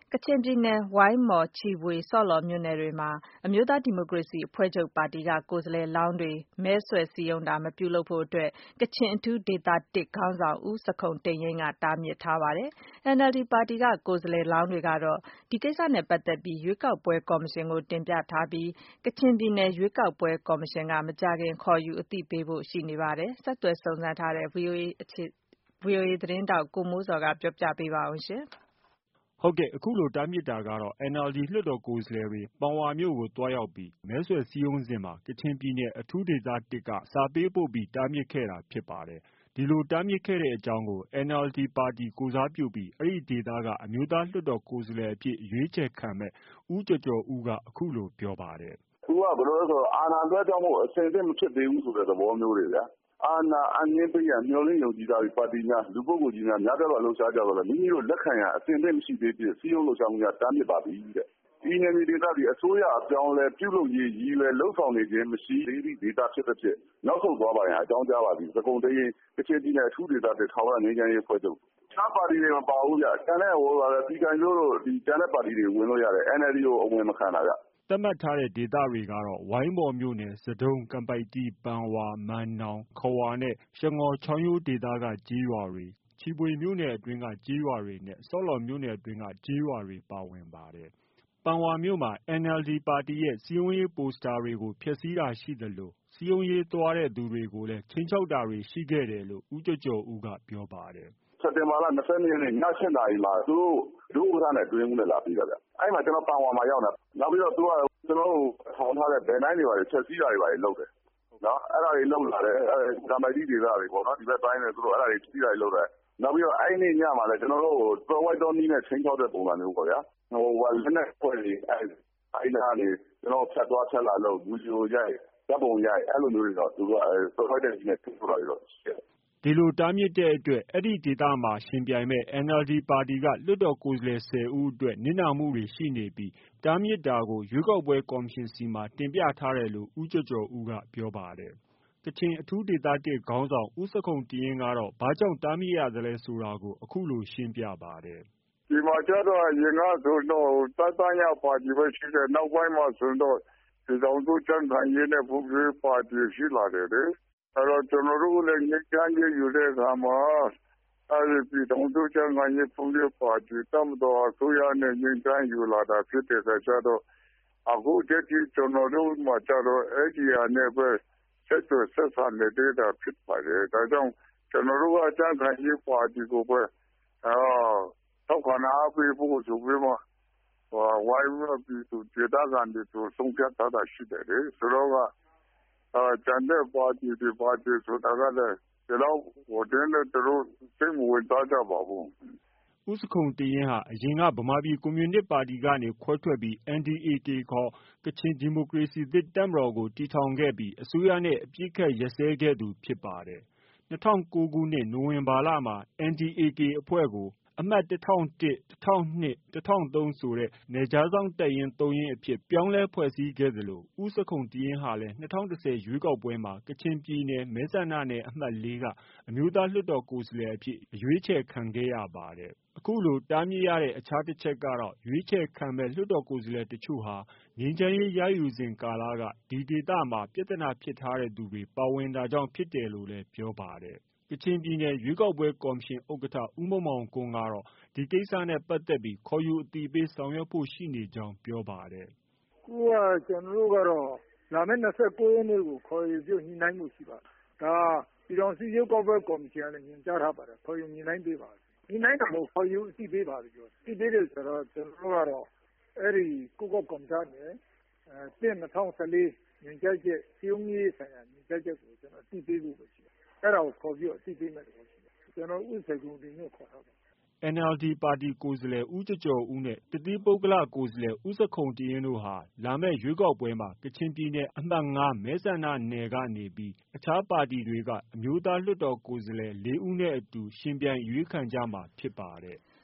ကချင်ပြည်နယ်ဝိုင်းမော်၊ချီဖွေ၊ဆော့လော်မြို့နယ်တွေမှာအမျိုးသားဒီမိုကရေစီအဖွဲ့ချုပ်ပါတီကကိုယ်စားလှယ်လောင်းတွေမဲဆွယ်စည်းရုံးတာမပြုလုပ်ဖို့အတွက်ကချင်အထူးဒေသ1ခေါင်းဆောင်ဦးဆခုံတိန့်ယိန်းကတားမြစ်ထားပါတယ်။ NLD ပါတီကကိုယ်စားလှယ်လောင်းတွေကတော့ဒီကိစ္စနဲ့ပတ်သက်ပြီးရွေးကောက်ပွဲကော်မရှင်ကိုတင်ပြထားပြီးကချင်ပြည်နယ်ရွေးကောက်ပွဲကော်မရှင်ကမကြာခင်ခေါ်ယူအသိပေးဖို့ရှိနေပါတယ်။ဆက်သွယ်စုံစမ်းထားတဲ့ VOA သတင်းထောက်ကိုမိုးဇော်ကပြောပြပေးပါဦးရှင်။အခုလိုတားမြစ်တာကတော့ NLD လွှတ်တော်ကိုယ်စားလှယ်တွေပန်ဝါမြို့ကိုသွားရောက်ပြီးမဲဆွယ်စည်းရုံးစဉ်မှာကချင်ပြည်နယ်အထူးဒေသ1ကစာပေးပို့ပြီးတားမြစ်ခဲ့တာဖြစ်ပါတယ်။ ဒီလိုတားမြစ်ခဲ့တဲ့အကြောင်းကို NLD ပါတီကိုယ်စားပြုပြီး အဲဒီဒေသကအမျိုးသားလွှတ်တော်ကိုယ်စားလှယ်အဖြစ်ရွေးချယ်ခံမယ့် ဦးကျော်ကျော်ဦးကအခုလိုပြောပါတယ်။ "သူကဘယ်လိုလဲဆိုတော့အာဏာလွှဲပြောင်းဖို့အဆင်သင့်မဖြစ်သေးဘူးဆိုတဲ့သဘောမျိုးတွေဗျာ။အာဏာအပ်နှင်းပေးရန်မျှော်လင့်ယုံကြည်ထားပြီးပါတီများလူပုဂ္ဂိုလ်ကြီးများများပြားစွာလှုပ်ရှားကြတော့မိမိတို့လက်ခံရန်အဆင်သင့်မရှိသေးဖြင့်စည်းရုံးလှုပ်ရှားမှုများတားမြစ်ပါသည်တဲ့။ဒီနယ်မြေဒေသသည်အစိုးရအပြောင်းအလဲပြုလုပ်ရေးရည်ရွယ်လုပ်ဆောင်နေခြင်းမရှိသေးသည့်ဒေသဖြစ်သဖြင့်နောက်ဆုတ်သွားပါရန်အကြောင်းကြားပါသည်။သကုံတိန့်ယိန်းကချင်ပြည်နယ်အထူးဒေသ1ထာဝရငြိမ်းချမ်းရေးအဖွဲ့ချုပ်တခြားပါတီတွေမပါဘူးဗျ။ကျန်တဲ့ပြည်ခိုင်ဖြိုးတို့ကျန်တဲ့ပါတီတွေဝင်လို့ရတယ်။ NLD ကိုအဝင်မခံတာဗျ။ " သတ်မှတ်ထားတဲ့ဒေသတွေကတော့ ဝိုင်းမော်မြို့နယ် ဆဒုံး၊ကန်ပိုက်တီး၊ပန်ဝါ၊မန်နောင်၊ခဝါနဲ့ရှငေါ်ချောင်းရိုးဒေသကကျေးရွာတွေ၊ချီဖွေမြို့နယ်အတွင်းကကျေးရွာတွေနဲ့ ဆော့လော်မြို့နယ်အတွင်းကကျေးရွာတွေပါဝင်ပါတယ်။ ပန်ဝါမြို့မှာ NLD ပါတီရဲ့ စည်းရုံးရေးပိုစတာတွေကိုဖျက်ဆီးတာရှိသလို စည်းရုံးရေးသွားတဲ့သူတွေကိုလည်း ခြိမ်းခြောက်တာတွေရှိခဲ့တယ်လို့ ဦးကျော်ကျော်ဦးကပြောပါတယ်။ "စက်တင်ဘာလ ၂၂ ရက်နေ့ည ၈ နာရီမှာသူတို့ဒုဥက္ကဋ္ဌနဲ့အတွင်းရေးမှူးနဲ့လာတွေ့တာဗျ။အဲဒီမှာကျနော်ပန်ဝါမှာရောက်နေတာ။နောက်ပြီးတော့သူကကျနော်တို့ထောင်ထားတဲ့ဗန်နိုင်းတွေဖျက်ဆီးတာတွေလုပ်တယ်။အဲဒါတွေလုပ်လာတယ်။ကန်ပိုက်တီးဒေသတွေပေါ့နော်ဒီဘက်ပိုင်းတွေသူတို့အဲဒါတွေဖျက်ဆီးတာတွေလုပ်တယ်။နောက်ပြီးတော့အဲဒီနေ့ညမှာလည်းကျနော်တို့ကိုသွယ်ဝိုက်သောနည်းနဲ့ခြိမ်းခြောက်တဲ့ပုံစံမျိုးပေါ့ဗျာ။လက်နက်အဖွဲ့တွေအဲဒီနားကနေကျနော်တို့ဖြတ်သွားဖြတ်လာလုပ်ဗီဒီယိုရိုက်ဓါတ်ပုံရိုက်အဲလိုမျိုးတွေတော့သူတို့သွယ်ဝိုက်တဲ့နည်းနဲ့ခြိမ်းခြောက်တာတွေတော့ရှိတယ်။ " ဒီလိုတားမြစ်တဲ့အတွက်အဲဒီဒေသမှာယှဉ်ပြိုင်မယ့် NLD ပါတီကလွှတ်တော်ကိုယ်စားလှယ်၁၀ဦးအတွက်နစ်နာမှုတွေရှိနေပြီးတားမြစ်တာကိုရွေးကောက်ပွဲကော်မရှင်ဆီမှာတင်ပြထားတယ်လို့ ဦးကျော်ကျော်ဦးကပြောပါတယ်။ ကချင်အထူးဒေသ1ခေါင်းဆောင်ဦးဆခုံတိန့်ယိန်းကတော့ဘာကြောင့်တားမြစ်ရသလဲဆိုတာကိုအခုလိုရှင်းပြပါတယ်။ "ဒီမှာကျတော့အရင်ကဆိုရင်တော့တသညပါတီပဲရှိတယ်။နောက်ပိုင်းမှာဆိုရင်တော့ပြည်ထောင်စုကြံ့ခိုင်ရေးနဲ့ဖွံ့ဖြိုးရေးပါတီရှိလာတယ်လေ။အဲတော့ကျနော်တို့လည်းငြိမ်းချမ်းရေးယူတဲ့အခါမှာပြည်ထောင်စုကြံ့ခိုင်ရေးဖွံ့ဖြိုးရေးပါတီတပ်မတော်အစိုးရနဲ့ငြိမ်းချမ်းရေးယူလာတာဖြစ်တဲ့အခါကျတော့အခုထက်ထိကျနော်တို့မှာကျတော့အဲဒီဟာနဲ့ပဲဆက်သွယ်ဆက်ဆံနေသေးတာဖြစ်ပါတယ်။ဒါကြောင့်ကျနော်တို့ကကြံ့ခိုင်ရေးပါတီကိုပဲထောက်ခံအားပေးဖို့ဆိုပြီးမှဝိုင်းပြီးတော့ဒေသခံတွေကိုဆုံးဖြတ်ထားတာရှိတယ်လေ။ဆိုတော့ကျန်တဲ့ပါတီတွေပါတီဆိုတာကလည်းဒီလောက်သူတို့စိတ်မဝင်စားကြပါဘူး။ " ဦးဆခုံတိန့်ယိန်းဟာအရင်ကဗမာပြည်ကွန်မြူနစ်ပါတီကနေခွဲထွက်ပြီး NDA-K ခေါ် ကချင်ဒီမိုကရေစီသစ်တပ်မတော်ကိုတည်ထောင်ခဲ့ပြီးအစိုးရနဲ့အပစ်အခတ်ရပ်စဲခဲ့သူဖြစ်ပါတယ်။ ၂၀၀၉ခုနှစ်နိုဝင်ဘာလမှာ NDA-K အဖွဲ့ကို အမှတ် ၁၀၀၁၊ ၁၀၀၂၊ ၁၀၀၃ ဆိုတဲ့ နယ်ခြားစောင့်တပ်ရင်း ၃ရင်းအဖြစ်ပြောင်းလဲဖွဲ့စည်းခဲ့သလို ဦးဆခုံတိန့်ယိန်းဟာလည်း ၂၀၁၀ရွေးကောက်ပွဲမှာ ကချင်ပြည်နယ်မဲဆန္ဒနယ်အမှတ် ၄ကအမျိုးသားလွှတ်တော်ကိုယ်စားလှယ်အဖြစ်ရွေးချယ်ခံခဲ့ရပါတယ်။ အခုလိုတားမြစ်ရတဲ့အခြားတချက်ကတော့ ရွေးချယ်ခံမယ့်လွှတ်တော်ကိုယ်စားလှယ်တချို့ဟာ ငြိမ်းချမ်းရေးရယူစဉ်ကာလက ဒီဒေသမှာ ပြဿနာဖြစ်ထားတဲ့သူတွေပါဝင်တာကြောင့်ဖြစ်တယ်လို့လည်းပြောပါတယ်။ ကချင်ပြည်နယ်ရွေးကောက်ပွဲကော်မရှင်ဥက္ကဋ္ဌ ဦးမောင်မောင်ကွန်းကတော့ ဒီကိစ္စနဲ့ပတ်သက်ပြီးခေါ်ယူအသိပေးဆောင်ရွက်ဖို့ရှိနေကြောင်းပြောပါတယ်။ "အခုကျနော်တို့ကတော့လာမယ့်29ရက်နေ့ကိုခေါ်ယူပြီးညှိနှိုင်းဖို့ရှိပါတယ်။ဒါပြည်ထောင်စုရွေးကောက်ပွဲကော်မရှင်ကလည်းညွှန်ကြားထားပါတယ်။ခေါ်ယူညှိနှိုင်းပေးပါ။ညှိနှိုင်းတာမဟုတ်ခေါ်ယူအသိပေးပါလို့ပြောတယ်။အသိပေးတယ်ဆိုတာကျနော်တို့ကတော့အဲဒီကိုယ့်ကော်မရှင်ကနေ2014ညွှန်ကြားချက်စည်းရုံးရေးဆိုင်ရာညွှန်ကြားချက်ကိုအသိပေးဖို့ပဲရှိတယ်။အဲဒါကိုခေါ်ပြီးအသိပေးမယ့်သဘောရှိတယ်။ကျနော်ဦးဆခုံတိန့်ယိန်းကိုခေါ်ထားပါတယ် " NLD ပါတီကိုယ်စားလှယ်ဦးကျော်ကျော်ဦးနဲ့ တသီးပုဂ္ဂလကိုယ်စားလှယ်ဦးဆခုံတိန့်ယိန်းတို့ဟာလာမယ့်ရွေးကောက်ပွဲမှာ ကချင်ပြည်နယ်အမှတ် ၅မဲဆန္ဒနယ်ကနေပြီး အခြားပါတီတွေက အမျိုးသားလွှတ်တော်ကိုယ်စားလှယ် ၄ဦးနဲ့အတူယှဉ်ပြိုင်အရွေးခံကြမှာဖြစ်ပါတယ်။